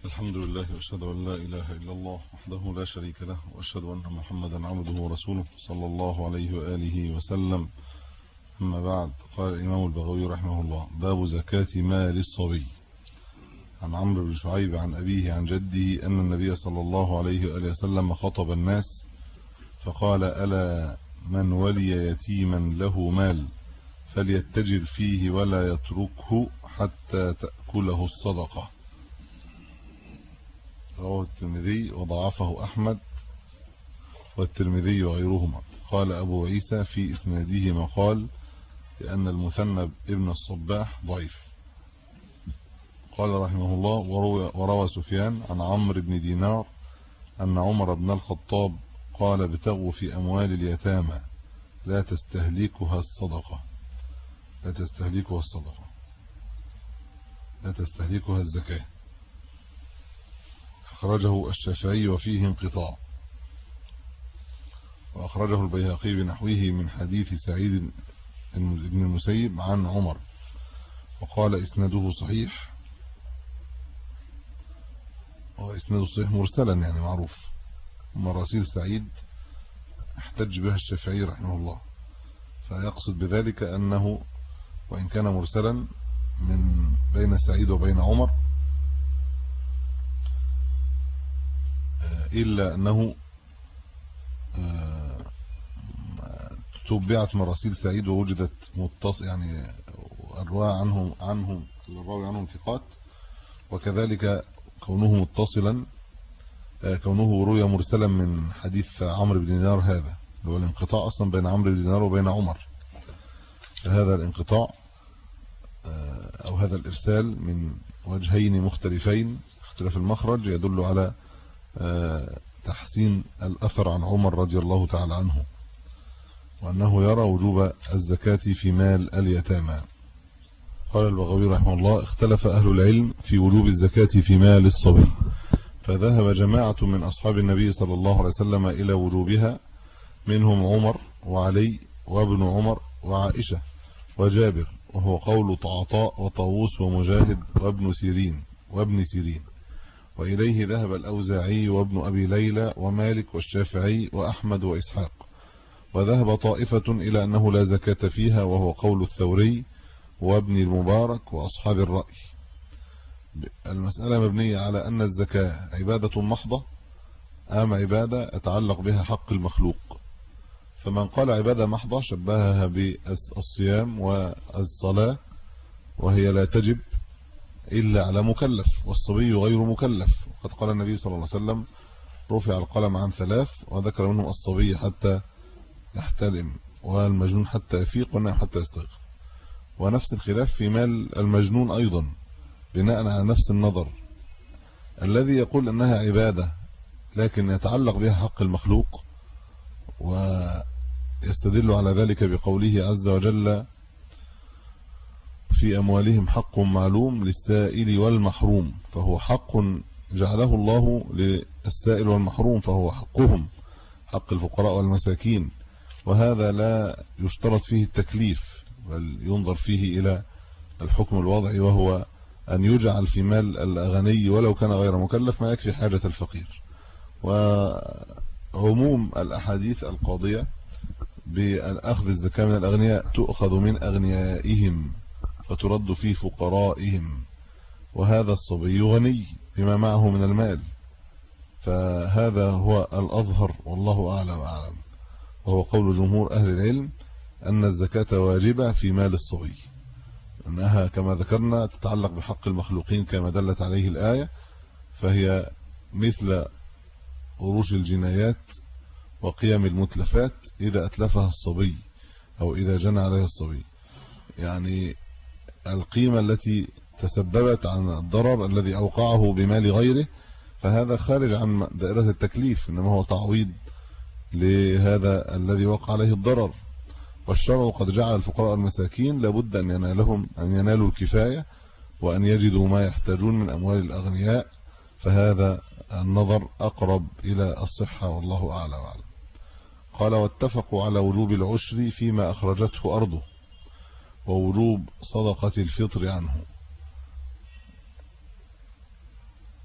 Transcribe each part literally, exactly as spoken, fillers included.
الحمد لله وأشهد أن لا إله إلا الله وحده لا شريك له وأشهد أن محمدا عبده ورسوله صلى الله عليه وآله وسلم. أما بعد، قال الإمام البغوي رحمه الله: باب زكاة مال الصبي. عن عمرو بن شعيب عن أبيه عن جده أن النبي صلى الله عليه وآله وسلم خطب الناس فقال: ألا من ولي يتيما له مال فليتجر فيه ولا يتركه حتى تأكله الصدقة. رواه الترمذي وضعفه أحمد والترمذي وغيرهما. قال أبو عيسى في إسناده مقال لأن المثنى ابن الصباح ضعيف. قال رحمه الله: وروى, وروى سفيان عن عمرو بن دينار أن عمر بن الخطاب قال: ابتغوا في أموال اليتامى لا تستهلكها الصدقة لا تستهلكها الصدقة لا تستهلكها الزكاة. أخرجه الشافعي وفيه انقطاع، وأخرجه البيهقي بنحوه من حديث سعيد بن المسيب عن عمر، وقال إسناده صحيح، وإسناده صحيح مرسلا يعني معروف. مراسيل سعيد احتج بها الشافعي رحمه الله، فيقصد بذلك أنه وإن كان مرسلا من بين سعيد وبين عمر إلا أنه تتبعت مراسيل سعيد ووجدت متصل، يعني الرواية عنهم عنهم الراوي عنهم ثقات، وكذلك كونه متصلا كونه روي مرسلا من حديث عمرو بن دينار، هذا هو الانقطاع أصلا بين عمرو بن دينار وبين عمر. هذا الانقطاع أو هذا الإرسال من وجهين مختلفين، اختلاف المخرج يدل على تحسين الأثر عن عمر رضي الله تعالى عنه، وأنه يرى وجوب الزكاة في مال اليتامى. قال البغوي رحمه الله: اختلف أهل العلم في وجوب الزكاة في مال الصبي، فذهب جماعة من أصحاب النبي صلى الله عليه وسلم إلى وجوبها، منهم عمر وعلي وابن عمر وعائشة وجابر، وهو قول عطاء وطاووس ومجاهد وابن سيرين وابن سيرين وإليه ذهب الأوزاعي وابن أبي ليلى ومالك والشافعي وأحمد وإسحاق. وذهب طائفة إلى أنه لا زكاة فيها، وهو قول الثوري وابن المبارك وأصحاب الرأي. المسألة مبنية على أن الزكاة عبادة محضة أم عبادة أتعلق بها حق المخلوق. فمن قال عبادة محضة شبهها بالصيام والصلاة، وهي لا تجب إلا على مكلف، والصبي غير مكلف. وقد قال النبي صلى الله عليه وسلم: رفع القلم عن ثلاث، وذكر منهم الصبي حتى يحتلم، والمجنون حتى يفيق، والنائم حتى يستيقظ. ونفس الخلاف في مال المجنون أيضا، بناء على نفس النظر. الذي يقول أنها عبادة لكن يتعلق بها حق المخلوق، ويستدل على ذلك بقوله عز وجل: في أموالهم حق معلوم للسائل والمحروم، فهو حق جعله الله للسائل والمحروم، فهو حقهم، حق الفقراء والمساكين. وهذا لا يشترط فيه التكليف، بل ينظر فيه إلى الحكم الوضعي، وهو أن يجعل في مال الأغني ولو كان غير مكلف ما يكفي حاجة الفقير. وعموم الأحاديث القاضية بأخذ الزكاة من الأغنياء تؤخذ من أغنيائهم فترد في فقرائهم، وهذا الصبي غني بما معه من المال، فهذا هو الأظهر والله أعلى وأعلم. وهو قول جمهور أهل العلم أن الزكاة واجبة في مال الصبي، أنها كما ذكرنا تتعلق بحق المخلوقين كما دلت عليه الآية، فهي مثل قروش الجنايات وقيم المتلفات إذا أتلفها الصبي أو إذا جنى عليها الصبي، يعني القيمة التي تسببت عن الضرر الذي أوقعه بمال غيره، فهذا خارج عن دائرة التكليف، إنما هو تعويض لهذا الذي وقع عليه الضرر. والشرع قد جعل الفقراء المساكين لابد أن ينالهم أن ينالوا الكفاية، وأن يجدوا ما يحتاجون من أموال الأغنياء، فهذا النظر أقرب إلى الصحة والله أعلى وأعلم. قال: واتفقوا على وجوب العشر فيما أخرجته أرضه، ووجوب صدقة الفطر عنه.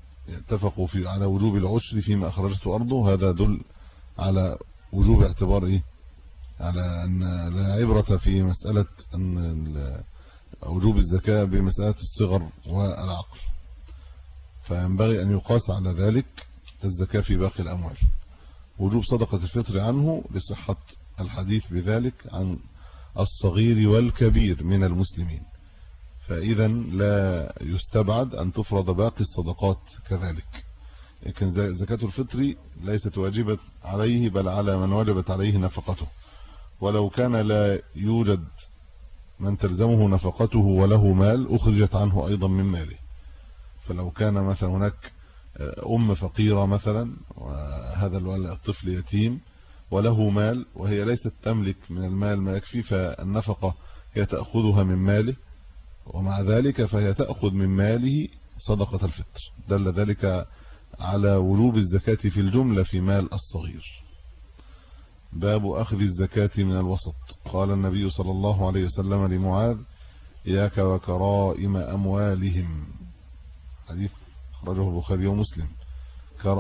اتفقوا في على وجوب العشر فيما أخرجته أرضه، هذا دل على وجوب اعتبار إيه على أن لا عبرة في مسألة أن وجوب الزكاة بمسألة الصغر والعقل، فينبغي أن يقاس على ذلك الزكاة في باقي الأموال. وجوب صدقة الفطر عنه لصحة الحديث بذلك عن الصغير والكبير من المسلمين، فإذا لا يستبعد أن تفرض باقي الصدقات كذلك. لكن زكاة الفطر ليست واجبة عليه بل على من وجبت عليه نفقته، ولو كان لا يوجد من تلزمه نفقته وله مال أخرجت عنه أيضا من ماله. فلو كان مثلا هناك أم فقيرة مثلا وهذا الطفل يتيم وله مال وهي ليست تملك من المال ما يكفي، فالنفقة هي تأخذها من ماله، ومع ذلك فهي تأخذ من ماله صدقة الفطر، دل ذلك على وجوب الزكاة في الجملة في مال الصغير. باب أخذ الزكاة من الوسط. قال النبي صلى الله عليه وسلم لمعاذ: إياك وكرائم أموالهم. حديث أخرجه البخاري ومسلم. كر...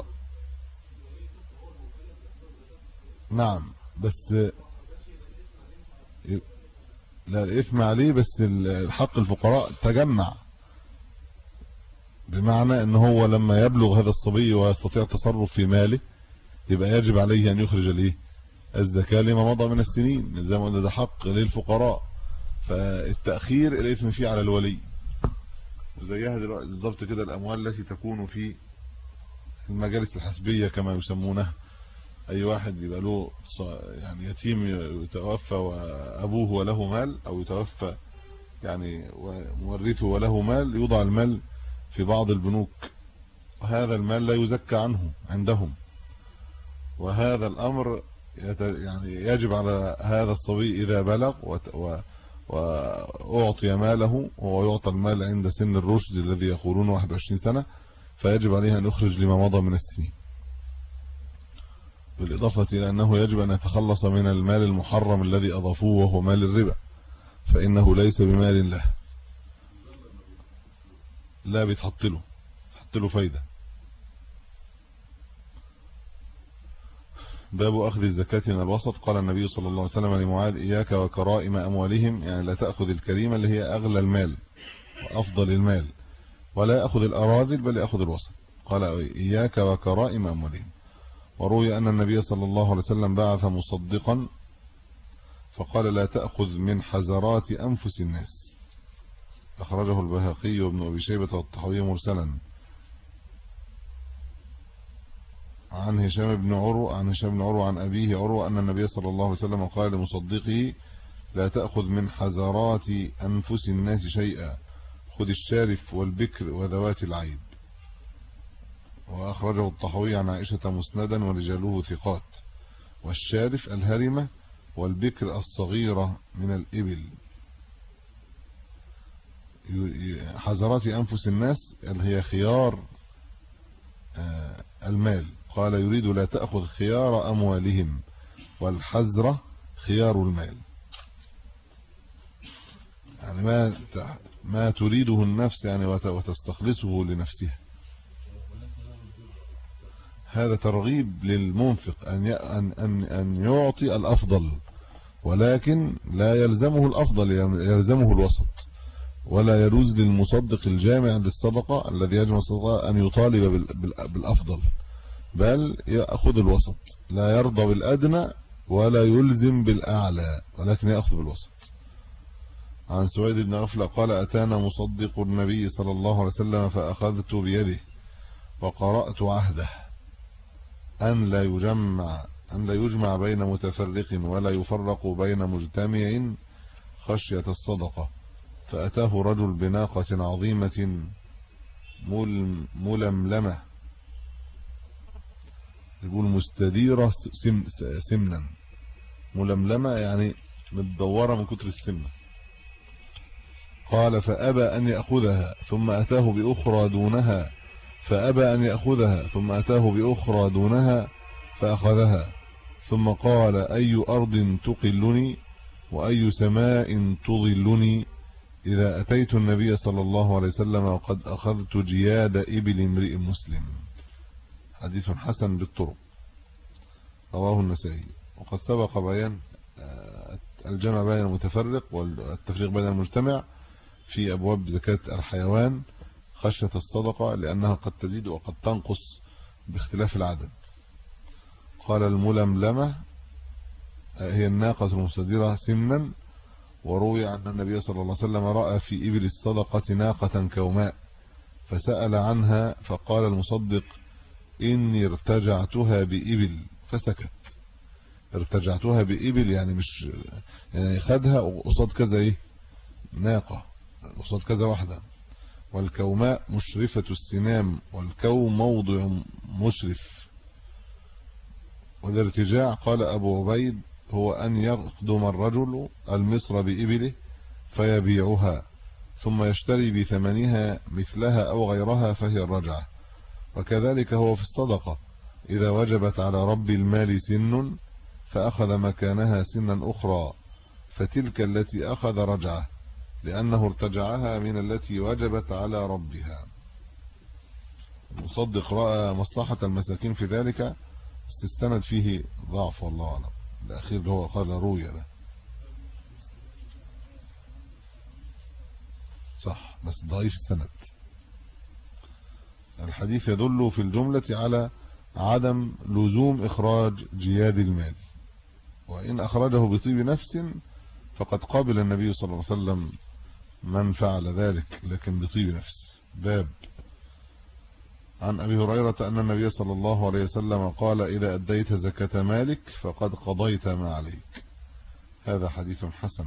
نعم بس لا الإثم عليه، بس الحق الفقراء تجمع، بمعنى ان هو لما يبلغ هذا الصبي ويستطيع التصرف في ماله يبقى يجب عليه ان يخرج الايه الزكاة لما مضى من السنين، زي ما قلنا ده حق للفقراء، فالتأخير الإثم فيه على الولي. وزيها دلوقتي بالظبط كده الأموال التي تكون في المجالس الحسبية كما يسمونها، أي واحد يبقى له يعني يتيم يتوفى وأبوه وله مال، أو يتوفى يعني ومورثه وله مال، يوضع المال في بعض البنوك وهذا المال لا يزكى عنه عندهم، وهذا الأمر يعني يجب على هذا الصبي إذا بلغ وأعطي ماله، وهو يعطى المال عند سن الرشد الذي يقولون واحد وعشرين سنة، فيجب عليه أن يخرج لما مضى من السنين، بالإضافة إلى أنه يجب أن يتخلص من المال المحرم الذي أضافوه وهو مال الربا، فإنه ليس بمال له، لا بيتحط له تحط له فايدة. باب أخذ الزكاة من الوسط. قال النبي صلى الله عليه وسلم لمعاذ: إياك وكرائم أموالهم، يعني لا تأخذ الكريمة اللي هي أغلى المال وأفضل المال، ولا يأخذ الأراذل بل يأخذ الوسط. قال: إياك وكرائم أموالهم. وروي أن النبي صلى الله عليه وسلم بعث مصدقا فقال: لا تأخذ من حزرات أنفس الناس. أخرجه البيهقي وابن أبي شيبة والطحاوي مرسلا. عن هشام بن عروة عن هشام بن عروة عن أبيه عروة أن النبي صلى الله عليه وسلم قال لمصدقه: لا تأخذ من حزرات أنفس الناس شيئا، خذ الشارف والبكر وذوات العيب. وأخرجه الطحاوي عن عائشة مسندا ورجاله ثقات. والشارف الهرمة، والبكر الصغيرة من الإبل. حزرات أنفس الناس اللي هي خيار المال. قال: يريد لا تأخذ خيار أموالهم، والحزرة خيار المال، يعني ما ما تريده النفس يعني وتستخلصه لنفسها. هذا ترغيب للمنفق أن أن أن يعطي الأفضل، ولكن لا يلزمه الأفضل، يلزمه الوسط. ولا يجوز للمصدق الجامع للصدقة الذي يجمع الصدقة أن يطالب بالأفضل، بل يأخذ الوسط، لا يرضى بالأدنى ولا يلزم بالأعلى، ولكن يأخذ بالوسط. عن سويد بن غفلة قال: أتانا مصدق النبي صلى الله عليه وسلم فأخذت بيده وقرأت عهده أن لا يجمع أن لا يجمع بين متفرق ولا يفرق بين مجتمع خشية الصدقة. فأتاه رجل بناقة عظيمة ململمة، يقول مستديرة سم سمنا، ململمة يعني متدورة من كتر السمنة. قال: فأبى أن يأخذها، ثم أتاه بأخرى دونها فأبى أن يأخذها، ثم أتاه بأخرى دونها فأخذها، ثم قال: أي أرض تقلني وأي سماء تظلني؟ إذا أتيت النبي صلى الله عليه وسلم وقد أخذت جياد إبل امرئ مسلم. حديث حسن بالطرق، رواه النسائي. وقد سبق بيان الجمع بين المتفرق والتفريق بين المجتمع في أبواب زكاة الحيوان خشية الصدقة، لأنها قد تزيد وقد تنقص باختلاف العدد. قال الململمة هي الناقة المستديرة سمنا، وروي عن النبي صلى الله عليه وسلم رأى في إبل الصدقة ناقة كوماء فسأل عنها فقال المصدق إني ارتجعتها بإبل، فسكت. ارتجعتها بإبل يعني مش يعني خدها قصاد كذا ايه ناقة، قصاد كذا واحدة. والكوماء مشرفة السنام، والكوم موضع مشرف. والارتجاع قال أبو عبيد هو أن يقدم الرجل المصر بإبله فيبيعها ثم يشتري بثمنها مثلها أو غيرها فهي الرجعة. وكذلك هو في الصدقة، إذا وجبت على رب المال سن فأخذ مكانها سنا أخرى فتلك التي أخذ رجعة، لأنه ارتجعها من التي وجبت على ربها. المصدق رأى مصلحة المساكين في ذلك، استستند فيه ضعف والله أعلم. الأخير اللي هو قال روية ده صح بس ضعيف السند. الحديث يدل في الجملة على عدم لزوم إخراج جياد المال، وإن أخرجه بطيب نفس فقد قابل النبي صلى الله عليه وسلم من فعل ذلك لكن بطيب نفس. باب عن أبي هريرة أن النبي صلى الله عليه وسلم قال إذا أديت زكاة مالك فقد قضيت ما عليك. هذا حديث حسن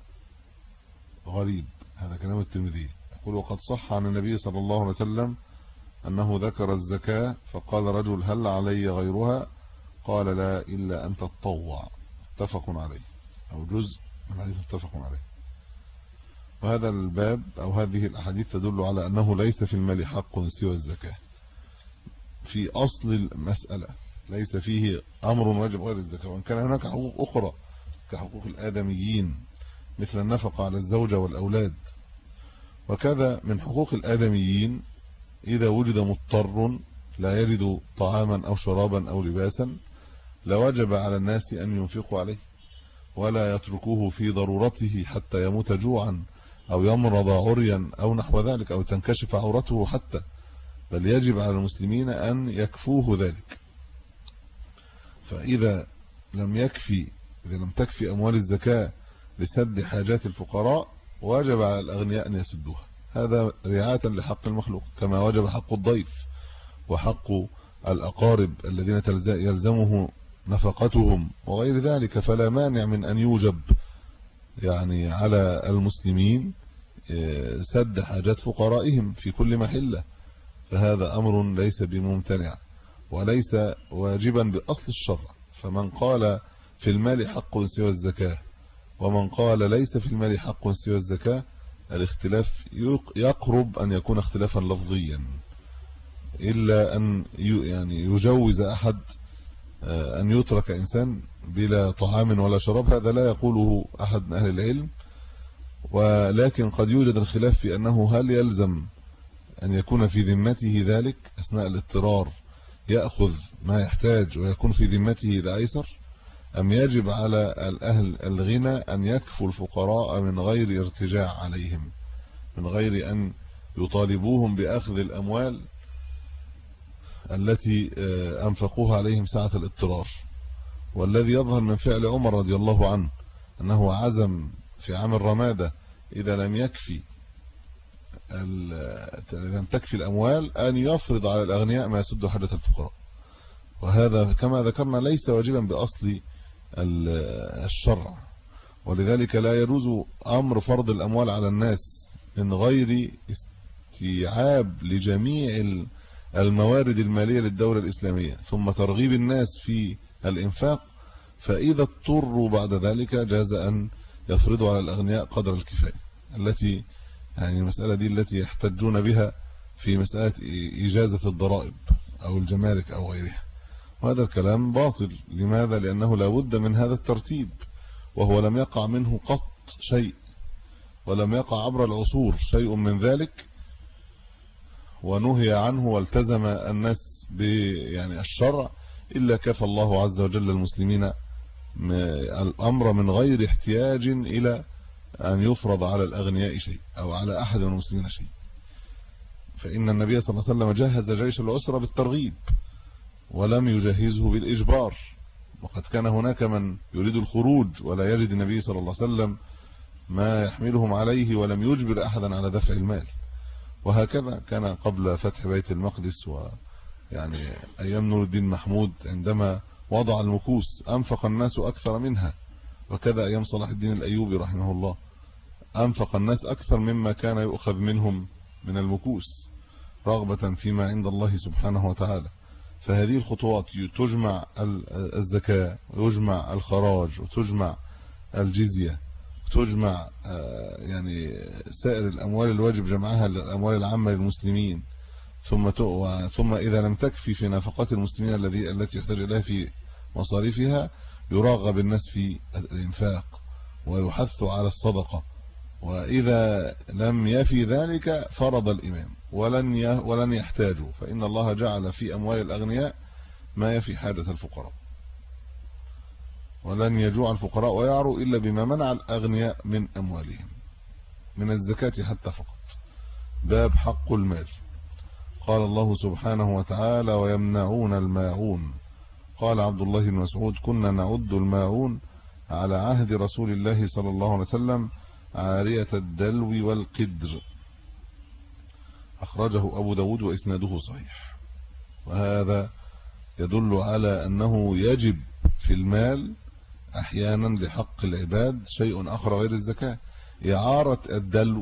غريب، هذا كلام الترمذي. يقول وقد صح عن النبي صلى الله عليه وسلم أنه ذكر الزكاة فقال رجل هل علي غيرها؟ قال لا إلا أن تتطوع. متفق عليه، أو جزء من حديث متفق عليه. وهذا الباب أو هذه الأحاديث تدل على أنه ليس في المال حق سوى الزكاة. في أصل المسألة ليس فيه أمر واجب غير الزكاة، وإن كان هناك حقوق أخرى كحقوق الآدميين مثل النفقة على الزوجة والأولاد. وكذا من حقوق الآدميين إذا وجد مضطر لا يجد طعاما أو شرابا أو لباسا لوجب على الناس أن ينفقوا عليه ولا يتركوه في ضرورته حتى يموت جوعا أو يمرض عريا أو نحو ذلك أو تنكشف عورته حتى، بل يجب على المسلمين أن يكفوه ذلك. فإذا لم يكفي إذا لم تكفي أموال الزكاة لسد حاجات الفقراء واجب على الأغنياء أن يسدوها. هذا رعاية لحق المخلوق، كما وجب حق الضيف وحق الأقارب الذين يلزمه نفقتهم وغير ذلك. فلا مانع من أن يوجب يعني على المسلمين سد حاجات فقرائهم في كل محلة، فهذا أمر ليس بممتنع وليس واجبا بأصل الشرع. فمن قال في المال حق سوى الزكاة ومن قال ليس في المال حق سوى الزكاة، الاختلاف يقرب أن يكون اختلافا لفظيا، إلا أن يعني يجوز أحد أن يترك إنسان بلا طعام ولا شراب، هذا لا يقوله أحد من أهل العلم. ولكن قد يوجد الخلاف في أنه هل يلزم أن يكون في ذمته ذلك أثناء الاضطرار يأخذ ما يحتاج ويكون في ذمته إذا أيسر، أم يجب على الأهل الغنى أن يكفوا الفقراء من غير ارتجاع عليهم، من غير أن يطالبوهم بأخذ الأموال التي أنفقوها عليهم ساعة الاضطرار. والذي يظهر من فعل عمر رضي الله عنه أنه عزم في عام الرمادة إذا لم يكفي إذا لم تكفي الأموال أن يفرض على الأغنياء ما يسد حاجة الفقراء. وهذا كما ذكرنا ليس واجبا بأصل الشرع، ولذلك لا يجوز أمر فرض الأموال على الناس من غير استيعاب لجميع الموارد المالية للدولة الإسلامية ثم ترغيب الناس في الإنفاق. فإذا اضطروا بعد ذلك جاز أن يفرضوا على الأغنياء قدر الكفاية، التي يعني المسألة دي التي يحتجون بها في مسألة إجازة الضرائب أو الجمارك أو غيرها. وهذا الكلام باطل. لماذا؟ لأنه لا بد من هذا الترتيب، وهو لم يقع منه قط شيء. ولم يقع عبر العصور شيء من ذلك ونهي عنه والتزم الناس ب يعني الشرع إلا كفى الله عز وجل المسلمين الأمر من غير احتياج إلى أن يفرض على الأغنياء شيء أو على أحد من المسلمين شيء. فإن النبي صلى الله عليه وسلم جهز جيش العسرة بالترغيب ولم يجهزه بالإجبار، وقد كان هناك من يريد الخروج ولا يجد النبي صلى الله عليه وسلم ما يحملهم عليه ولم يجبر أحدا على دفع المال. وهكذا كان قبل فتح بيت المقدس ويعني أيام نور الدين محمود عندما وضع المكوس أنفق الناس أكثر منها، وكذا أيام صلاح الدين الأيوبي رحمه الله أنفق الناس أكثر مما كان يؤخذ منهم من المكوس رغبة فيما عند الله سبحانه وتعالى. فهذه الخطوات تجمع الزكاة ويجمع الخراج وتجمع الجزية وتجمع يعني سائر الأموال الواجب جمعها للأموال العامة للمسلمين، ثم ثم إذا لم تكفي في نفقات المسلمين الذي التي يحتاج إليها في مصاريفها يرغب الناس في الإنفاق ويحث على الصدقة، وإذا لم يفي ذلك فرض الإمام ولن ولن يحتاجوا، فإن الله جعل في أموال الأغنياء ما يفي حاجة الفقراء، ولن يجوع الفقراء ويعروا إلا بما منع الأغنياء من أموالهم من الزكاة حتى فقط. باب حق المال. قال الله سبحانه وتعالى: ويمنعون الماعون. قال عبد الله بن مسعود: كنا نعد الماعون على عهد رسول الله صلى الله عليه وسلم عارية الدلو والقدر. أخرجه أبو داود وإسناده صحيح. وهذا يدل على أنه يجب في المال أحيانا لحق العباد شيء آخر غير الزكاة. إعارة الدلو،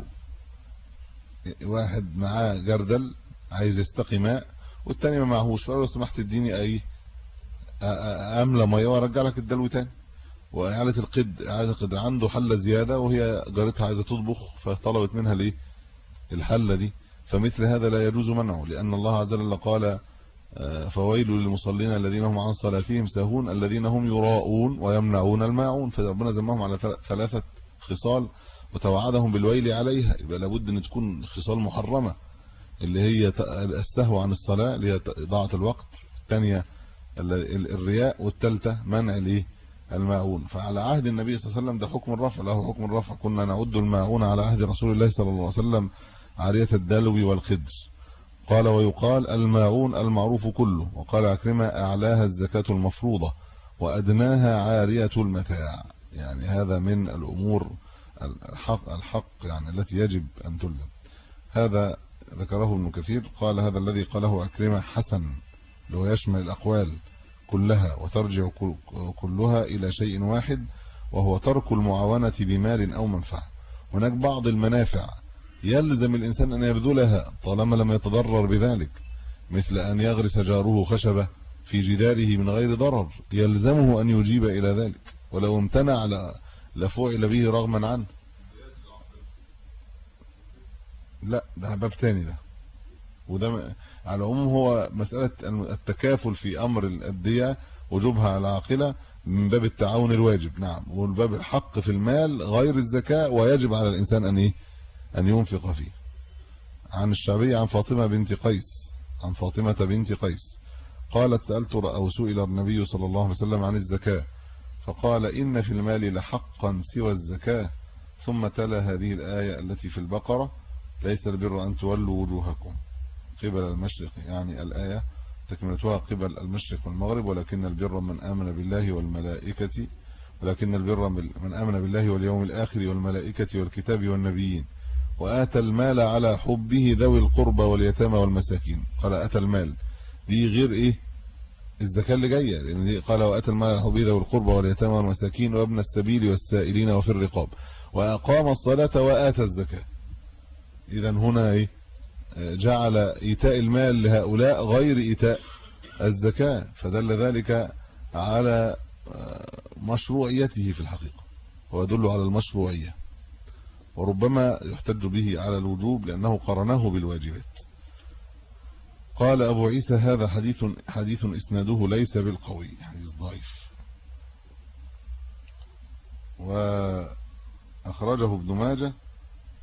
واحد معاه جردل عايز يستقي ماء والتاني ما معهوش، فقال له سمحت اديني اي املى ميه وارجع لك الدلو تاني. وإعادة القد إعادة القدر، عنده حله زياده وهي جارتها عايزه تطبخ فطلبت منها ليه الحله دي، فمثل هذا لا يجوز منعه، لأن الله عز وجل قال: فويل للمصلين الذين هم عن صلاتهم ساهون الذين هم يراءون ويمنعون الماعون. فربنا ذمهم على ثلاثه خصال وتوعدهم بالويل عليها، يبقى لابد ان تكون خصال محرمه، اللي هي السهو عن الصلاه اللي هي ضاعه الوقت، الثانيه الرياء، والثالثه منع الايه الماعون. فعلى عهد النبي صلى الله عليه وسلم ده حكم الرفع، له حكم الرفع. كنا نعد الماعون على عهد رسول الله صلى الله عليه وسلم عارية الدلو والخدر. قال: ويقال الماعون المعروف كله. وقال عكرمة: أعلاها الزكاة المفروضة وأدناها عارية المتاع. يعني هذا من الأمور الحق, الحق يعني التي يجب أن تلزم. هذا ذكره ابن كثير، قال: هذا الذي قاله عكرمة حسن، لو يشمل الأقوال كلها وترجع كلها إلى شيء واحد، وهو ترك المعاونة بمال أو منفعة. هناك بعض المنافع يلزم الإنسان أن يبذلها طالما لم يتضرر بذلك، مثل أن يغرس جاره خشبة في جداره من غير ضرر، يلزمه أن يجيب إلى ذلك، ولو امتنع لفعل به رغما عنه. لا، ده باب تاني ده، وده على العموم هو مسألة التكافل في أمر الأدية وجوبها على العاقلة من باب التعاون الواجب، نعم، والباب الحق في المال غير الزكاة ويجب على الإنسان أن إيه أن ينفق فيه. عن الشعبي عن فاطمة بنت قيس عن فاطمة بنت قيس قالت: سألت أو سئل النبي صلى الله عليه وسلم عن الزكاة فقال: إن في المال لحقا سوى الزكاة، ثم تلا هذه الآية التي في البقرة: ليس البر أن تولوا وجوهكم قبل المشرق، يعني الآية تكملتها قبل المشرق والمغرب، ولكن البر من آمن بالله والملائكة ولكن البر من آمن بالله واليوم الآخر والملائكة والكتاب والنبيين وآتى المال على حبه ذوي القربى واليتامى والمساكين. قال آتى المال، دي غير ايه الزكاة اللي جاية، لأن دي قال: وآتى المال على حبه ذوي القربى واليتامى والمساكين وابن السبيل والسائلين وفي الرقاب وأقام الصلاة وآتى الزكاة. إذا هنا ايه جعل إيتاء المال لهؤلاء غير إيتاء الزكاة، فدل ذلك على مشروعيته في الحقيقة، ويدل على المشروعية، وربما يحتج به على الوجوب لأنه قرنه بالواجبات. قال أبو عيسى: هذا حديث حديث إسناده ليس بالقوي، حديث ضعيف. وأخرجه ابن ماجه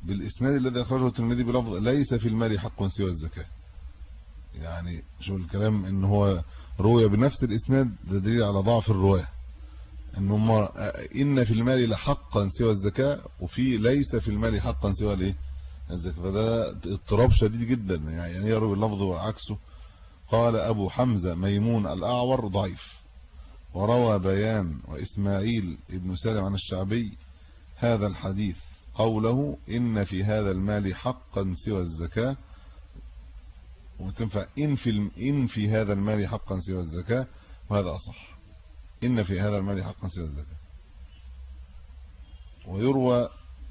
بالاسناد الذي اخرجه الترمذي بلفظ ليس في المال حق سوى الزكاه. يعني شو الكلام ان هو روي بنفس الاسناد، ده دليل على ضعف الرواه، ان هم ان في المال لحقا سوى الزكاه، وفي ليس في المال حقا سوى الايه الزكاه. فده اضطراب شديد جدا، يعني يروي اللفظ وعكسه. قال ابو حمزه ميمون الاعور ضعيف، وروى بيان واسماعيل ابن سالم عن الشعبي هذا الحديث قوله ان في هذا المال حقا سوى الزكاه، وتنفع ان في ان في هذا المال حقا سوى الزكاه، وهذا اصح، ان في هذا المال حقا سوى الزكاه. ويروى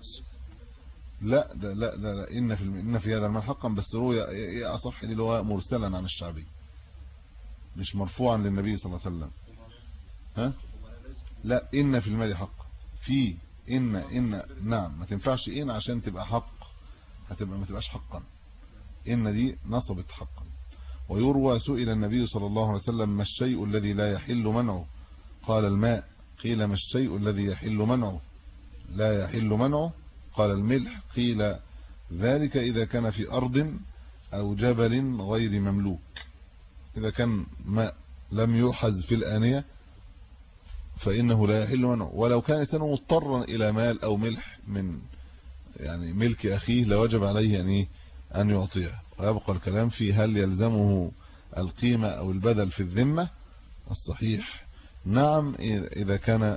لا ده لا لا, لا ان في ان في هذا المال حقا، بس روي ايه اصح اللي هو مرسلا عن الشعبي مش مرفوعا للنبي صلى الله عليه وسلم. ها لا ان في المال حق، في ان ان نعم ما تنفعش ان عشان تبقى حق، هتبقى ما تبقاش حقا، ان دي نصبت حقا. ويروى سئل النبي صلى الله عليه وسلم ما الشيء الذي لا يحل منعه؟ قال الماء. قيل ما الشيء الذي يحل منعه لا يحل منعه؟ قال الملح. قيل ذلك إذا كان في أرض أو جبل غير مملوك. إذا كان ماء لم يوحز في الآنية فإنه لا يحل منعه، ولو كان إنسان مضطرا إلى مال أو ملح من يعني ملك أخيه لوجب عليه أن أن يعطيه. ويبقى الكلام في هل يلزمه القيمة أو البدل في الذمة. الصحيح نعم، إذا كان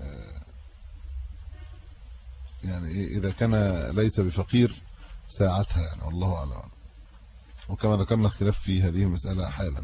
يعني إذا كان ليس بفقير ساعتها، يعني والله أعلم. وكما ذكرنا اختلاف في هذه المسألة حالا.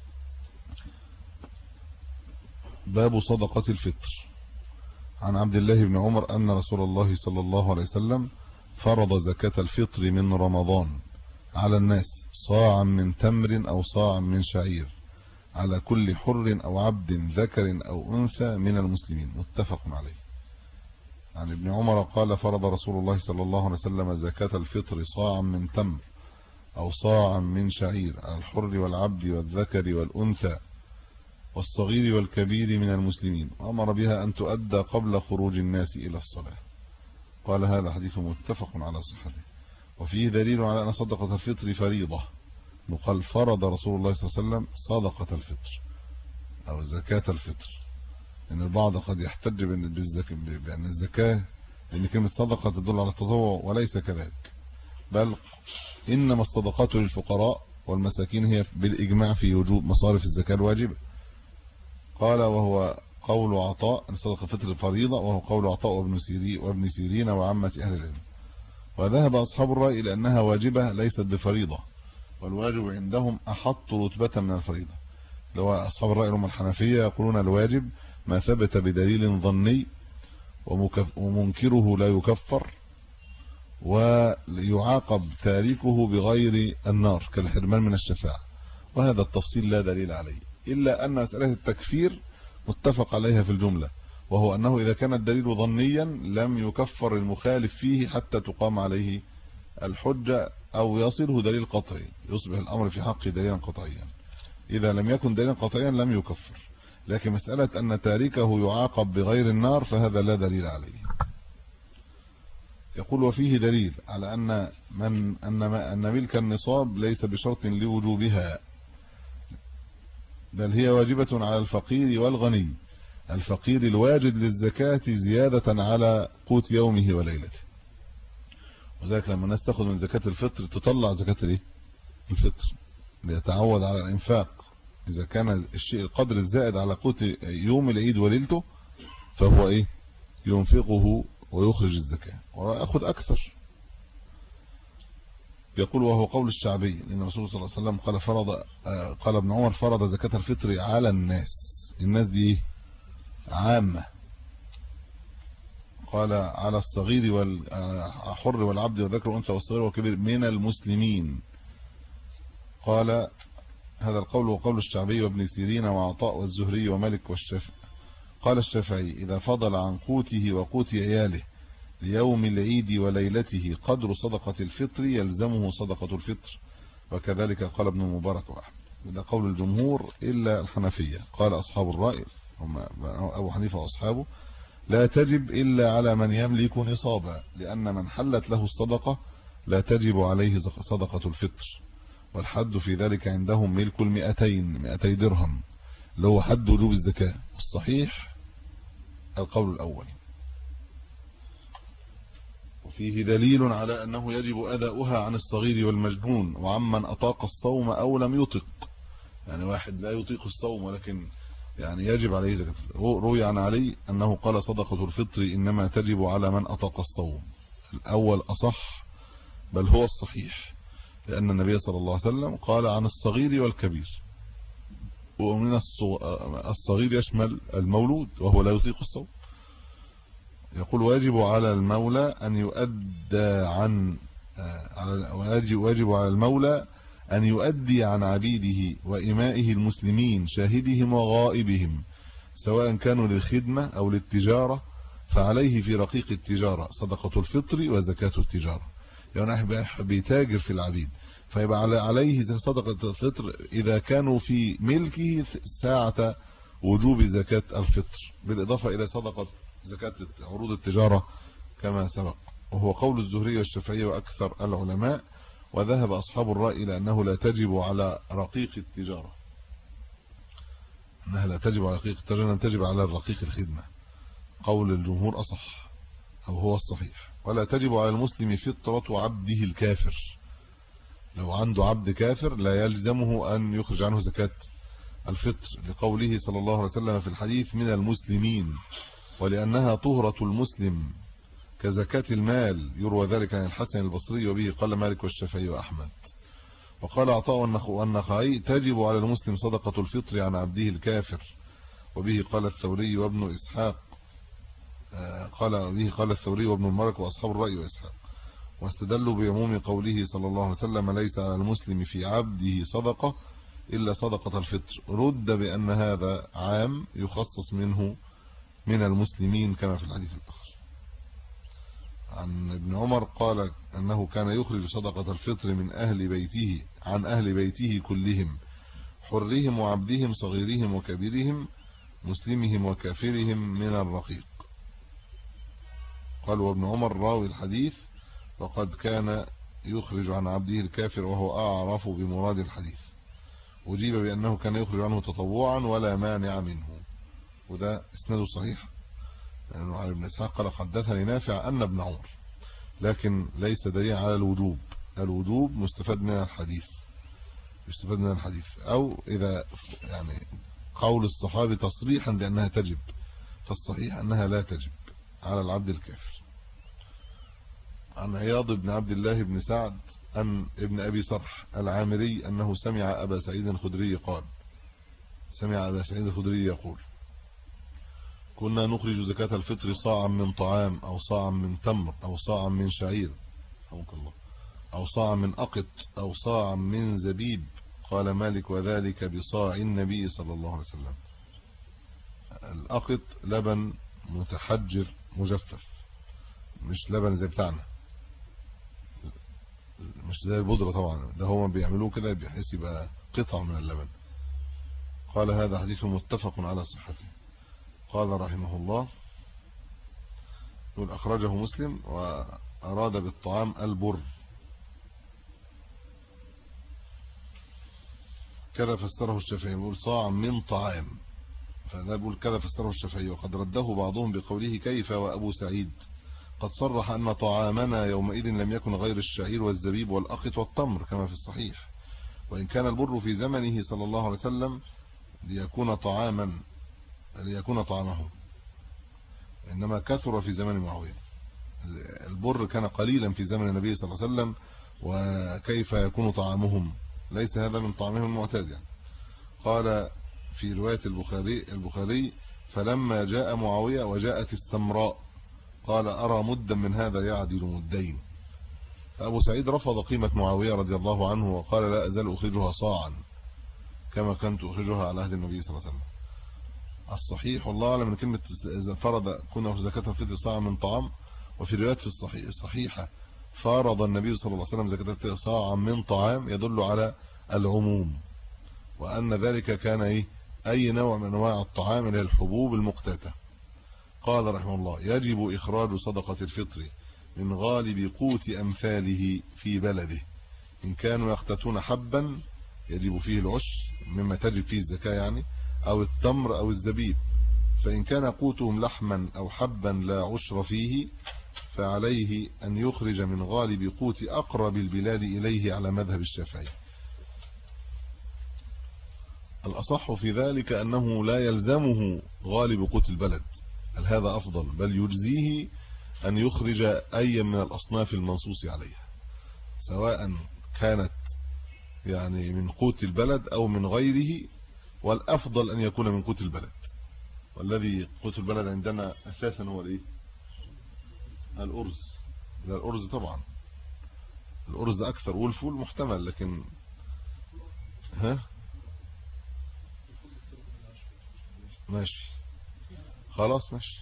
باب صدقة الفطر. عن عبد الله بن عمر أن رسول الله صلى الله عليه وسلم فرض زكاة الفطر من رمضان على الناس صاعا من تمر أو صاعا من شعير على كل حر أو عبد ذكر أو أنثى من المسلمين، متفق عليه. عن ابن عمر قال فرض رسول الله صلى الله عليه وسلم زكاة الفطر صاعا من تمر أو صاعا من شعير على الحر والعبد والذكر والأنثى والصغير والكبير من المسلمين، وأمر بها أن تؤدى قبل خروج الناس إلى الصلاة. قال هذا حديث متفق على صحته. وفيه دليل على أن صدقة الفطر فريضة، وقال فرض رسول الله صلى الله عليه وسلم صدقة الفطر أو زكاة الفطر. إن البعض قد يحتج بأن الزكاة لأن كلمة صدقة تدل على التطوع، وليس كذلك، بل إنما الصدقات للفقراء والمساكين هي بالإجماع في وجوب مصارف الزكاة الواجبة. قال وهو قول عطاء أن صدقة الفطر فريضة، وهو قول عطاء وابن سيرين وابن سيرين وعامة أهل العلم. وذهب أصحاب الرأي إلى أنها واجبة ليست بفريضة، والواجب عندهم أحط رتبة من الفريضة. لو أصحاب الرأي هم الحنفية يقولون الواجب ما ثبت بدليل ظني ومنكره لا يكفر ويعاقب تاركه بغير النار كالحرمان من الشفاعة، وهذا التفصيل لا دليل عليه، إلا أن مسألة التكفير متفق عليها في الجملة، وهو أنه إذا كان الدليل ظنيا لم يكفر المخالف فيه حتى تقام عليه الحجة أو يصله دليل قطعي، يصبح الأمر في حقه دليلا قطعيا. إذا لم يكن دليلا قطعيا لم يكفر، لكن مسألة أن تاركه يعاقب بغير النار فهذا لا دليل عليه. يقول وفيه دليل على أن من أن أن ملك النصاب ليس بشرط لوجوبها، بل هي واجبة على الفقير والغني. الفقير الواجد للزكاة زيادة على قوت يومه وليلته، وذلك لما الناس تاخذ من زكاة الفطر تطلع زكاة الايه الفطر ليتعود على الانفاق. إذا كان الشيء القدر الزائد على قوت يوم العيد وليلته فهو ايه ينفقه ويخرج الزكاة ويأخذ أكثر. يقول وهو قول الشعبي لأن الرسول صلى الله عليه وسلم قال فرض قال ابن عمر فرض زكاة الفطر على الناس. الناس دي عامة، قال على الصغير والحر والعبد والذكر والأنثى والصغير والكبير من المسلمين. قال هذا القول وقول الشعبي وابن سيرين وعطاء والزهري ومالك والشافعي. قال الشافعي إذا فضل عن قوته وقوت عياله ليوم العيد وليلته قدر صدقة الفطر يلزمه صدقة الفطر، وكذلك قال ابن المبارك وأحمد. وده قول الجمهور إلا الحنفية. قال أصحاب الرأي هم أبو حنيفة وأصحابه لا تجب إلا على من يملك نصابا، لأن من حلت له الصدقة لا تجب عليه صدقة الفطر، والحد في ذلك عندهم ملك المئتين مئتي درهم اللي هو حد وجوب الزكاة. الصحيح القول الأول، وفيه دليل على أنه يجب أداؤها عن الصغير والمجنون وعمن أطاق الصوم أو لم يطق، يعني واحد لا يطيق الصوم ولكن يعني يجب عليه زكاة الفطر. روي عن علي أنه قال صدقة الفطر إنما تجب على من أطاق الصوم. الأول أصح بل هو الصحيح، لأن النبي صلى الله عليه وسلم قال عن الصغير والكبير، ومن الصغير يشمل المولود وهو لا يطيق الصوم. يقول واجب على المولى أن يؤدى عن واجب على المولى أن يؤدي عن عبيده وإمائه المسلمين شاهدهم وغائبهم سواء كانوا للخدمة أو للتجارة، فعليه في رقيق التجارة صدقة الفطر وزكاة التجارة. يعني بيتاجر في العبيد فيبقى عليه صدقة الفطر إذا كانوا في ملكه ساعة وجوب زكاة الفطر، بالإضافة إلى صدقة زكاة عروض التجارة كما سبق، وهو قول الزهري والشافعي وأكثر العلماء. وذهب أصحاب الرأي إلى أنه لا تجب على رقيق التجارة، أنها لا تجب على رقيق التجارة، تجب على الرقيق الخدمة. قول الجمهور أصح أو هو الصحيح. ولا تجب على المسلم فطرة عبده الكافر، لو عنده عبد كافر لا يلزمه أن يخرج عنه زكاة الفطر، لقوله صلى الله عليه وسلم في الحديث من المسلمين، ولأنها طهرة المسلم كزكاة المال. يروى ذلك عن الحسن البصري وبه قال مالك والشافعي وأحمد. وقال عطاء والنخعي تجب على المسلم صدقة الفطر عن عبده الكافر، وبه قال الثوري وابن إسحاق قال به قال الثوري وابن المبارك وأصحاب الرأي وإسحاق. واستدلوا بعموم قوله صلى الله عليه وسلم ليس على المسلم في عبده صدقة إلا صدقة الفطر، رد بأن هذا عام يخصص منه من المسلمين كما في الحديث الآخر. عن ابن عمر قال أنه كان يخرج صدقة الفطر من أهل بيته عن أهل بيته كلهم، حرهم وعبدهم صغيرهم وكبيرهم مسلمهم وكافرهم من الرقيق. قال وابن عمر راوي الحديث وقد كان يخرج عن عبده الكافر وهو أعرف بمراد الحديث. أجيب بأنه كان يخرج عنه تطوعا ولا مانع منه، وده اسناده صحيح لأنه عن ابن إسحاق قال حدثني نافع أن ابن عمر، لكن ليس دليل على الوجوب. الوجوب مستفاد من الحديث مستفاد من الحديث أو إذا يعني قول الصحابي تصريحا بأنها تجب، فالصحيح أنها لا تجب على العبد الكافر. عن عياض بن عبد الله بن سعد أن ابن أبي صرح العامري أنه سمع أبا سعيد الخدري قال سمع أبا سعيد الخدري يقول كنا نخرج زكاة الفطر صاعا من طعام أو صاعا من تمر أو صاعا من شعير أو صاعا من أقط أو صاعا من زبيب. قال مالك وذلك بصاع النبي صلى الله عليه وسلم. الأقط لبن متحجر مجفف، مش لبن زي بتاعنا، مش زي البودرة طبعا، ده هما بيعملوه كده بحيث يبقى قطع من اللبن. قال هذا حديث متفق على صحته. قال رحمه الله يقول أخرجه مسلم وأراد بالطعام البر، كذا فسره الشافعي يقول صاع من طعام، فده بيقول كذا فسره الشافعي. وقد رده بعضهم بقوله كيف وأبو سعيد قد صرح أن طعامنا يومئذ لم يكن غير الشعير والزبيب والأقط والتمر كما في الصحيح، وإن كان البر في زمنه صلى الله عليه وسلم ليكون طعاما ليكون طعامهم، إنما كثر في زمن معاوية. البر كان قليلا في زمن النبي صلى الله عليه وسلم، وكيف يكون طعامهم؟ ليس هذا من طعامهم المعتاد يعني. قال في رواية البخاري البخاري فلما جاء معاوية وجاءت السمراء قال أرى مدا من هذا يعدل مدين. فأبو سعيد رفض قيمة معاوية رضي الله عنه وقال لا أزال أخرجها صاعا كما كنت أخرجها على عهد النبي صلى الله عليه وسلم. الصحيح والله أعلم من كلمة فرض كنا في زكاة الفطر صاع من طعام، وفي روايات في الصحيح الصحيحة فرض النبي صلى الله عليه وسلم زكاة الفطر صاعا من طعام، يدل على العموم، وأن ذلك كان إيه؟ أي نوع من أنواع الطعام اللي هي الحبوب المقتاتة. قال رحمه الله يجب إخراج صدقة الفطر من غالب قوت أمثاله في بلده، إن كانوا يقتاتون حبا يجب فيه العشر مما تجب فيه الزكاة يعني، أو التمر أو الزبيب، فإن كان قوتهم لحما أو حبا لا عشر فيه فعليه أن يخرج من غالب قوت أقرب البلاد إليه على مذهب الشافعي. الأصح في ذلك أنه لا يلزمه غالب قوت البلد، بل هذا أفضل، بل يجزيه أن يخرج أي من الأصناف المنصوص عليها، سواء كانت يعني من قوت البلد أو من غيره، والأفضل أن يكون من قوت البلد. والذي قوت البلد عندنا أساسا هو الإيه؟ الأرز. لا الأرز طبعا، الأرز أكثر، والفول محتمل، لكن ها ماشي خلاص ماشي،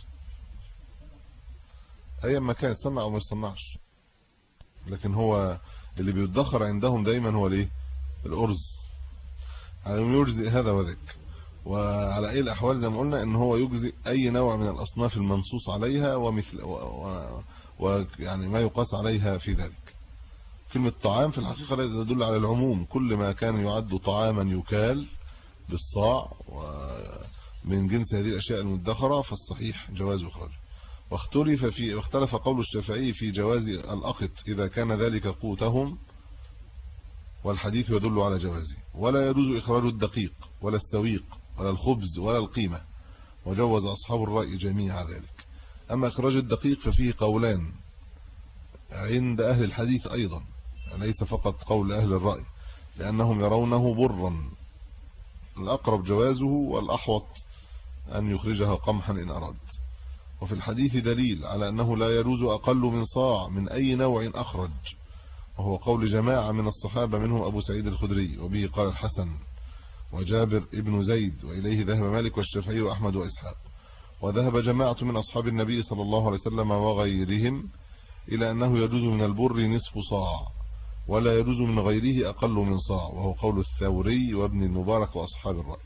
أي مكان يصنع أو ما يصنعش، لكن هو اللي بيتدخر عندهم دايما هو الايه؟ الأرز، على يجزئ هذا وذاك. وعلى أي الأحوال زي ما قلنا إن هو يجزئ أي نوع من الأصناف المنصوص عليها ومثل ويعني ما يقاس عليها في ذلك. كلمة طعام في الحقيقة لا تدل على العموم، كل ما كان يعد طعاما يكال بالصاع ومن جنس هذه الأشياء المدخرة فالصحيح جواز إخراجه. واختلف في واختلف قول الشافعي في جواز الأقط إذا كان ذلك قوتهم، والحديث يدل على جوازه. ولا يجوز إخراج الدقيق ولا السويق ولا الخبز ولا القيمة، وجوز أصحاب الرأي جميع ذلك. أما إخراج الدقيق ففيه قولان عند أهل الحديث أيضا، ليس فقط قول أهل الرأي، لأنهم يرونه برا، الأقرب جوازه والأحوط أن يخرجها قمحا إن أراد. وفي الحديث دليل على أنه لا يجوز أقل من صاع من أي نوع أخرج، وهو قول جماعة من الصحابة منهم أبو سعيد الخدري، وبه قال الحسن وجابر ابن زيد، وإليه ذهب مالك والشافعي وأحمد وإسحاق. وذهب جماعة من أصحاب النبي صلى الله عليه وسلم وغيرهم إلى أنه يجوز من البر نصف صاع، ولا يجوز من غيره أقل من صاع، وهو قول الثوري وابن المبارك وأصحاب الرأي.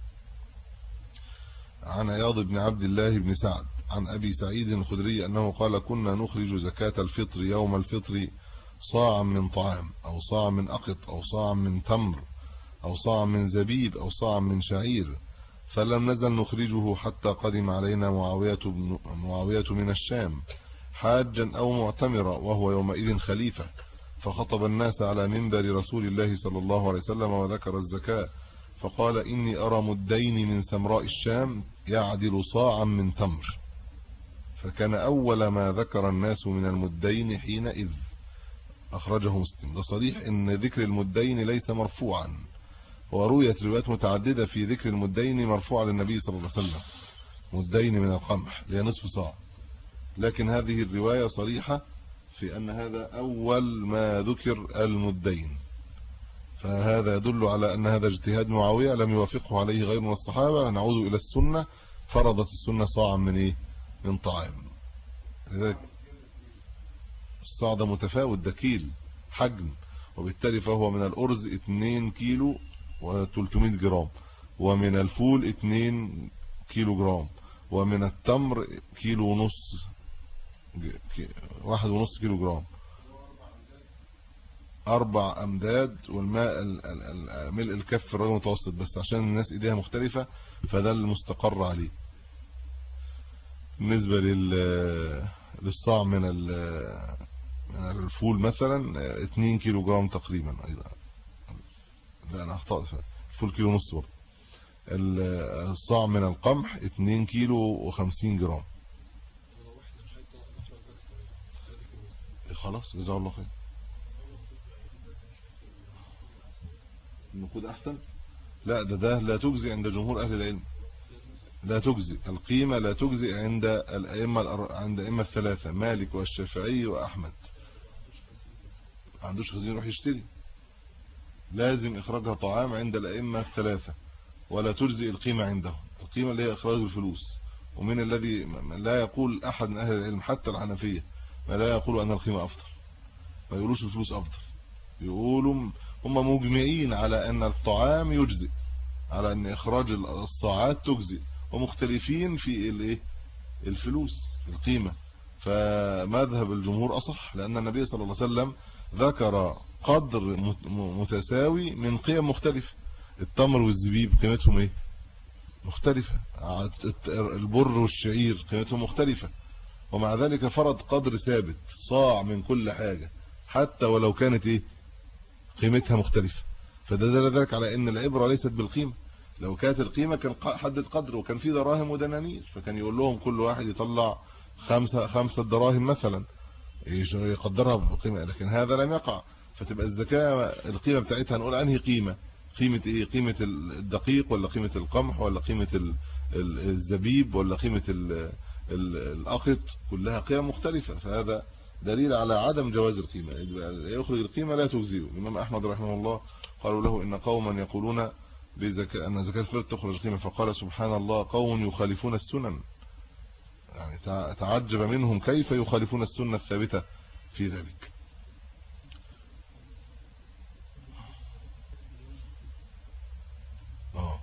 عن عياض بن عبد الله بن سعد عن أبي سعيد الخدري أنه قال كنا نخرج زكاة الفطر يوم الفطر صاعا من طعام، أو صاعا من أقط، أو صاعا من تمر، أو صاعا من زبيب، أو صاعا من شعير، فلم نزل نخرجه حتى قدم علينا معاوية, بن معاوية من الشام حاجا أو معتمرا، وهو يومئذ خليفة، فخطب الناس على منبر رسول الله صلى الله عليه وسلم وذكر الزكاة، فقال إني أرى مدين من سمراء الشام يعدل صاعا من تمر، فكان أول ما ذكر الناس من المدين حينئذ. أخرجه مسلم. ده صريح إن ذكر المدين ليس مرفوعا، ورويت روايات متعددة في ذكر المدين مرفوعة للنبي صلى الله عليه وسلم، مدين من القمح اللي هي نصف صاع، لكن هذه الرواية صريحة في أن هذا أول ما ذكر المدين، فهذا يدل على أن هذا اجتهاد معاوية لم يوافقه عليه غير من الصحابة. نعود إلى السنة، فرضت السنة صاعا من إيه؟ من طعام. لذلك الصاع ده متفاوت، ده كيل حجم، وبالتالي فهو من الأرز اتنين كيلو وتلتمية جرام، ومن الفول اتنين كيلو جرام، ومن التمر كيلو ونص، واحد ونص كيلو جرام، أربع أمداد. والماء ملء الكف الرجل متوسط، بس عشان الناس إيديها مختلفة فده المستقر عليه. بالنسبة للصاع من من الفول مثلا اتنين كيلو جرام تقريبا أيضا، لا أنا أخطأت، الفول كيلو ونص برضه. الصاع من القمح اتنين كيلو وخمسين جرام. خلاص جزاه الله خير. النقود أحسن؟ لا ده ده لا تجزي عند جمهور أهل العلم، لا تجزي القيمة، لا تجزي عند الأئمة، عند الأئمة الثلاثة مالك والشافعي وأحمد. ما عندوش خزين يروح يشتري، لازم إخراجها طعام عند الأئمة الثلاثة، ولا تجزي القيمة عندهم. القيمة اللي هي إخراج الفلوس، ومن الذي لا يقول أحد من أهل العلم حتى الحنفية ما لا يقول أن القيمة أفضل، ما يقولوش الفلوس أفضل، يقولوا هم مجمعين على أن الطعام يجزي، على أن إخراج الصاعات تجزي، ومختلفين في الايه الفلوس القيمة. فمذهب الجمهور أصح، لأن النبي صلى الله عليه وسلم ذكر قدر متساوي من قيم مختلفة. التمر والزبيب قيمتهم ايه مختلفة، البر والشعير قيمتهم مختلفة، ومع ذلك فرض قدر ثابت صاع من كل حاجة حتى ولو كانت ايه قيمتها مختلفة. فده دل ذلك على ان العبرة ليست بالقيمة. لو كانت القيمة كان حدد قدر، وكان في دراهم ودنانير، فكان يقول لهم كل واحد يطلع خمسة خمسة دراهم مثلا يقدرها بقيمة، لكن هذا لم يقع. فتبقى الزكاة القيمة بتاعتها نقول انهي قيمة، قيمة ايه، قيمة الدقيق ولا قيمة القمح ولا قيمة الزبيب ولا قيمة الأقط، كلها قيم مختلفة. فهذا دليل على عدم جواز القيمة، يخرج القيمة لا تجزئه. الإمام أحمد رحمه الله قالوا له إن قوما يقولون بزكاة أن زكاة الفطر تخرج القيمة، فقال سبحان الله قوم يخالفون السنن، يعني تعجب منهم كيف يخالفون السنة الثابتة في ذلك. اه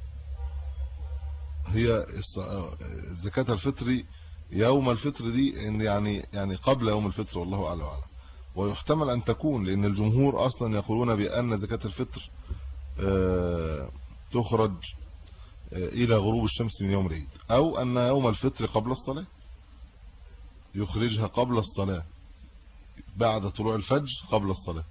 هي زكاة الفطر يوم الفطر دي ان يعني يعني قبل يوم الفطر، والله اعلم. ويحتمل ان تكون لان الجمهور اصلا يقولون بان زكاة الفطر تخرج الى غروب الشمس من يوم العيد، او ان يوم الفطر قبل الصلاة يخرجها قبل الصلاة بعد طلوع الفجر قبل الصلاة،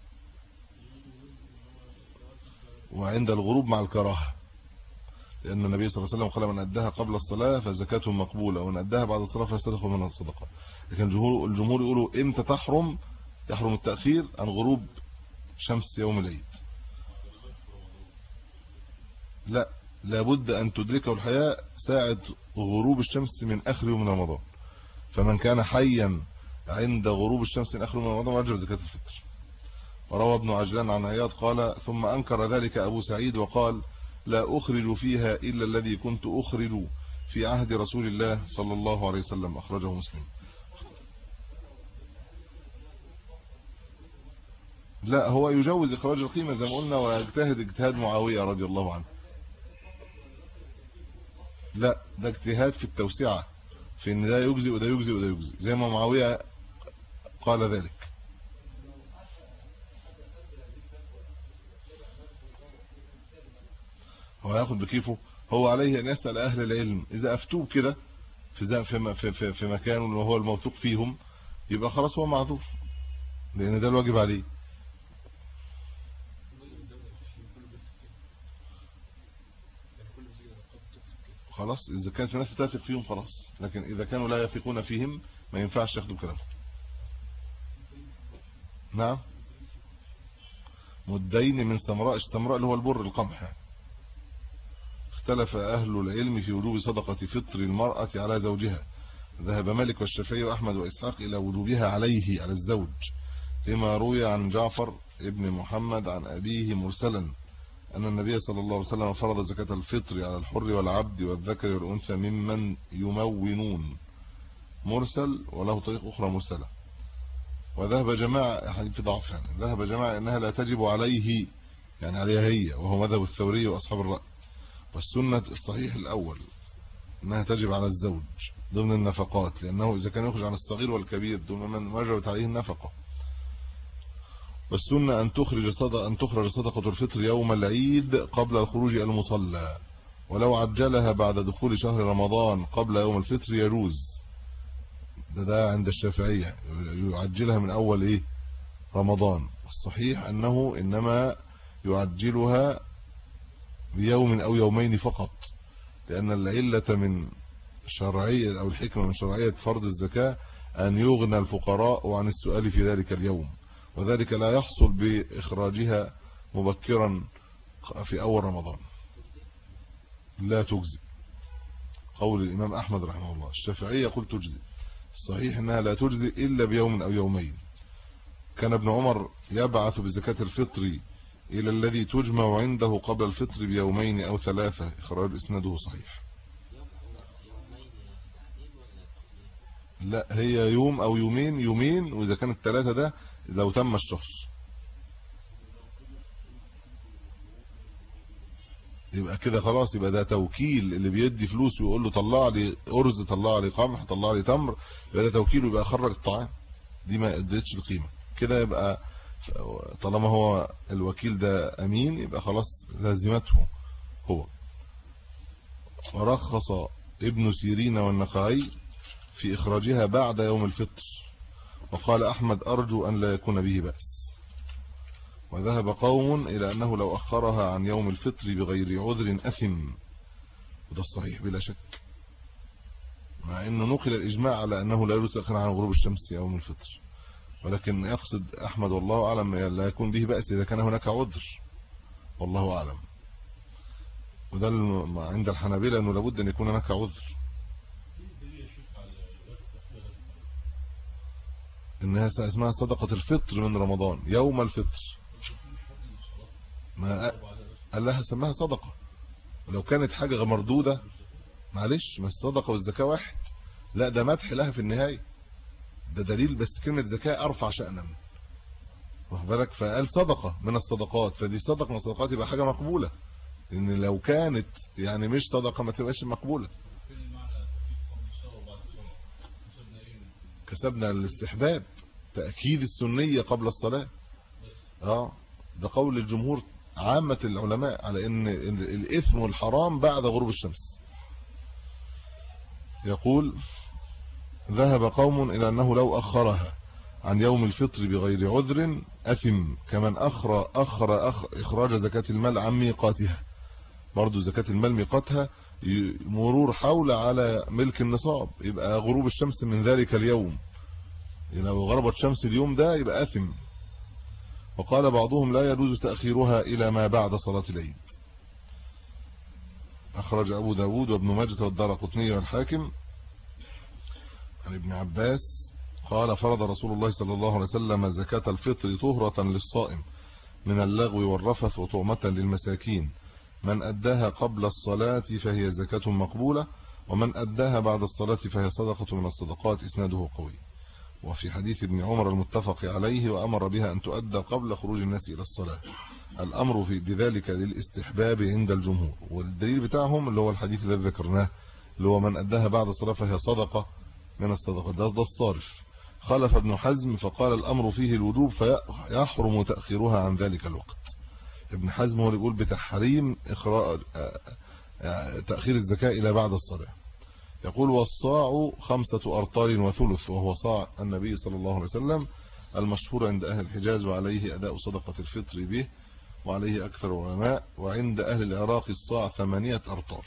وعند الغروب مع الكراهة، لأن النبي صلى الله عليه وسلم قال من أداها قبل الصلاة فزكاته مقبولة، ومن أداها بعد الصلاة فستدخل منها الصدقة. لكن الجمهور الجمهور يقولوا إمتى تحرم، يحرم التأخير عن غروب شمس يوم العيد. لا، لابد أن تدركه الحياة ساعة غروب الشمس من آخر يوم من رمضان. فمن كان حيا عند غروب الشمس من آخر يوم من رمضان وجب زكاة الفطر. وروى ابن عجلان عن عياض قال ثم أنكر ذلك أبو سعيد وقال لا أخرج فيها إلا الذي كنت أخرج في عهد رسول الله صلى الله عليه وسلم، أخرجه مسلم. لا، هو يجوز إخراج القيمة زي ما قلنا، ويجتهد اجتهاد معاوية رضي الله عنه. لا، ده اجتهاد في التوسعة، في ان ده يجزي وده يجزي وده يجزي، زي ما معاوية قال ذلك. هو هياخد بكيفه، هو عليه ان يسأل اهل العلم، اذا افتوه كده في في في في مكان وهو الموثوق فيهم يبقى خلاص هو معذور، لان ده الواجب عليه. خلاص اذا كانت الناس بتثق فيهم خلاص، لكن اذا كانوا لا يثقون فيهم ما ينفعش ياخدوا كلامهم. نعم، مدين من سمراء، السمراء اللي هو البر القمح يعني. اختلف أهل العلم في وجوب صدقة فطر المرأة على زوجها، ذهب مالك والشافعي وأحمد وإسحاق إلى وجوبها عليه على الزوج، فيما روي عن جعفر ابن محمد عن أبيه مرسلا أن النبي صلى الله عليه وسلم فرض زكاة الفطر على الحر والعبد والذكر والأنثى ممن يمونون، مرسل وله طريق أخرى مرسلة. وذهب جماعة حديث في ضعف يعني، ذهب جماعة أنها لا تجب عليه يعني عليها هي، وهو مذهب الثوري وأصحاب الرأي. والسنة الصحيح الأول أنها تجب على الزوج ضمن النفقات، لأنه إذا كان يخرج عن الصغير والكبير دون من وجبت عليه النفقة. والسنة أن تخرج صدقة أن تخرج صدقة الفطر يوم العيد قبل الخروج إلى المصلى، ولو عجلها بعد دخول شهر رمضان قبل يوم الفطر يجوز. ده ده عند الشافعية يعجلها من أول إيه رمضان. الصحيح أنه إنما يعجلها بيوم أو يومين فقط، لأن العلة من شرعية أو الحكمة من شرعية فرض الزكاة أن يغنى الفقراء عن السؤال في ذلك اليوم، وذلك لا يحصل بإخراجها مبكرا في أول رمضان. لا تجزي، قول الإمام أحمد رحمه الله. الشافعية يقول تجزي، الصحيح أنها لا تجزي إلا بيوم أو يومين. كان ابن عمر يبعث بزكاة الفطر إلى الذي تجمع عنده قبل الفطر بيومين أو ثلاثة، إخراج إسناده صحيح. لا، هي يوم أو يومين، يومين، وإذا كانت ثلاثة ده لو تم الشهر. يبقى كده خلاص، يبقى ده توكيل. اللي بيدي فلوس ويقول له طلع لي ارز، طلع لي قمح، طلع لي تمر، يبقى ده توكيل، ويبقى خرج الطعام، دي ما اديتش القيمه كده. يبقى طالما هو الوكيل ده امين يبقى خلاص لازمته هو. ورخص ابن سيرين والنخعي في اخراجها بعد يوم الفطر، وقال احمد ارجو ان لا يكون به بأس. وذهب قوم الى انه لو اخرها عن يوم الفطر بغير عذر اثم، وده الصحيح بلا شك، مع انه نقل الاجماع على انه لا يجوز تاخير عن غروب الشمس يوم الفطر، ولكن يقصد احمد والله اعلم لا يكون به بأس اذا كان هناك عذر، والله اعلم. وده عند الحنابلة انه لابد ان يكون هناك عذر، انها اسمها صدقة الفطر من رمضان يوم الفطر، ما قال لها سماها صدقة. ولو كانت حاجة مردودة معلش، ما الصدقة والزكاة واحد، لا ده مدح لها في النهاية، ده دليل. بس كلمة زكاة ارفع شأنا، واخد بالك، فقال صدقة من الصدقات، فدي صدقة من الصدقات يبقى حاجة مقبولة. ان لو كانت يعني مش صدقة ما تبقاش مقبولة. كسبنا الاستحباب، تأكيد السنية قبل الصلاة. اه ده قول الجمهور عامة العلماء على ان الاثم والحرام بعد غروب الشمس. يقول ذهب قوم الى انه لو اخرها عن يوم الفطر بغير عذر اثم، كمن اخر اخر أخ اخراج زكاة المال عن ميقاتها. برضو زكاة المال ميقاتها مرور حول على ملك النصاب، يبقى غروب الشمس من ذلك اليوم، لو غربت شمس اليوم ده يبقى اثم. وقال بعضهم لا يجوز تأخيرها الى ما بعد صلاة العيد. اخرج ابو داود وابن ماجه والدارقطني والحاكم عن ابن عباس قال فرض رسول الله صلى الله عليه وسلم زكاة الفطر طهرة للصائم من اللغو والرفث وطعمة للمساكين، من أداها قبل الصلاة فهي زكاة مقبولة، ومن أداها بعد الصلاة فهي صدقة من الصدقات. إسناده قوي. وفي حديث ابن عمر المتفق عليه وأمر بها أن تؤدى قبل خروج الناس إلى الصلاة. الأمر في بذلك للاستحباب عند الجمهور، والدليل بتاعهم اللي هو الحديث الذي ذكرناه اللي هو من أداها بعد الصلاة فهي صدقة من الصدقات، ده, ده الصارف. خالف ابن حزم فقال الأمر فيه الوجوب فيحرم تأخيرها عن ذلك الوقت. ابن حزم هو اللي يقول بتحريم إخراج تأخير الزكاة إلى بعد الصلاة. يقول والصاع خمسة أرطال وثلث، وهو صاع النبي صلى الله عليه وسلم المشهور عند أهل الحجاز، وعليه أداء صدقة الفطر به، وعليه أكثر العلماء. وعند أهل العراق الصاع ثمانية أرطال.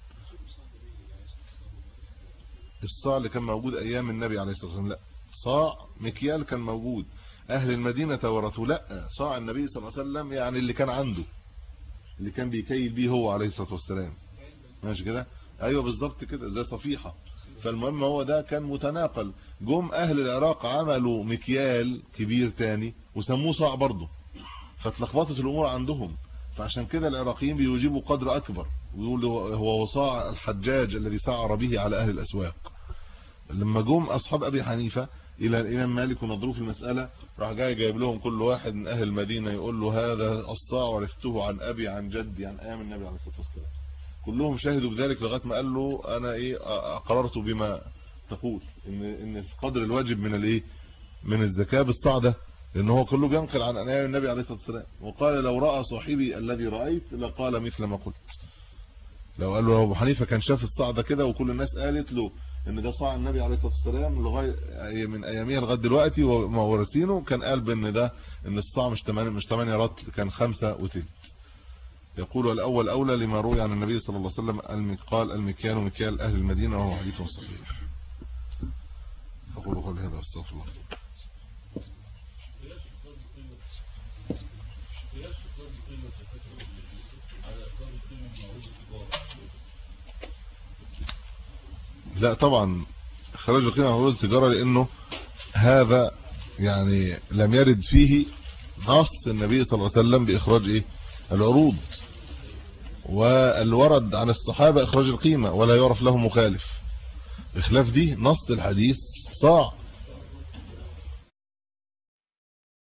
الصاع اللي كان موجود أيام النبي عليه الصلاة والسلام، لا صاع مكيال كان موجود أهل المدينة ورثوا، لا صاع النبي صلى الله عليه وسلم يعني اللي كان عنده، اللي كان بيكيل بيه هو عليه الصلاة والسلام، ماشي كده. ايوه بالظبط كده زي صفيحة. فالمهم هو ده كان متناقل. جم اهل العراق عملوا مكيال كبير تاني وسموه صاع برضه، فاتلخبطت الامور عندهم، فعشان كده العراقيين بيجيبوا قدر اكبر ويقولوا هو صاع الحجاج الذي سعر به على اهل الاسواق. لما جم اصحاب ابي حنيفة الى الامام مالك ونظروا في المسألة، راح جاي جايب لهم كل واحد من اهل المدينة يقول له هذا الصاع ورثته عن ابي عن جدي عن ايام النبي عليه الصلاة والسلام. كلهم شاهدوا بذلك لغايه ما قال له انا ايه اقررت بما تقول ان ان قدر الواجب من الايه من الزكاه بالصاع ده، لان هو كله بينقل عن ايام النبي عليه الصلاه والسلام. وقال لو راى صاحبي الذي رايت لقال مثل ما قلت. لو قال له ابو حنيفه كان شاف الصاع ده كده وكل الناس قالت له ان ده صاع النبي عليه الصلاه والسلام لغايه من ايامها لغايه دلوقتي وما ورثينه، كان قال بان ده ان الصاع مش ثمانية مش ثمانية رطل، كان خمسة وثلث. يقول الأول أولى لما روي عن النبي صلى الله عليه وسلم قال المكيال مكيال أهل المدينة، وهو حديث صحيح. أقول قولي هذا واستغفر الله. لا طبعا خرج القيمة عروض التجارة، لأنه هذا يعني لم يرد فيه نص النبي صلى الله عليه وسلم بإخراج إيه العروض، والورد عن الصحابة إخراج القيمة ولا يعرف له مخالف، بخلاف دي نص الحديث صاع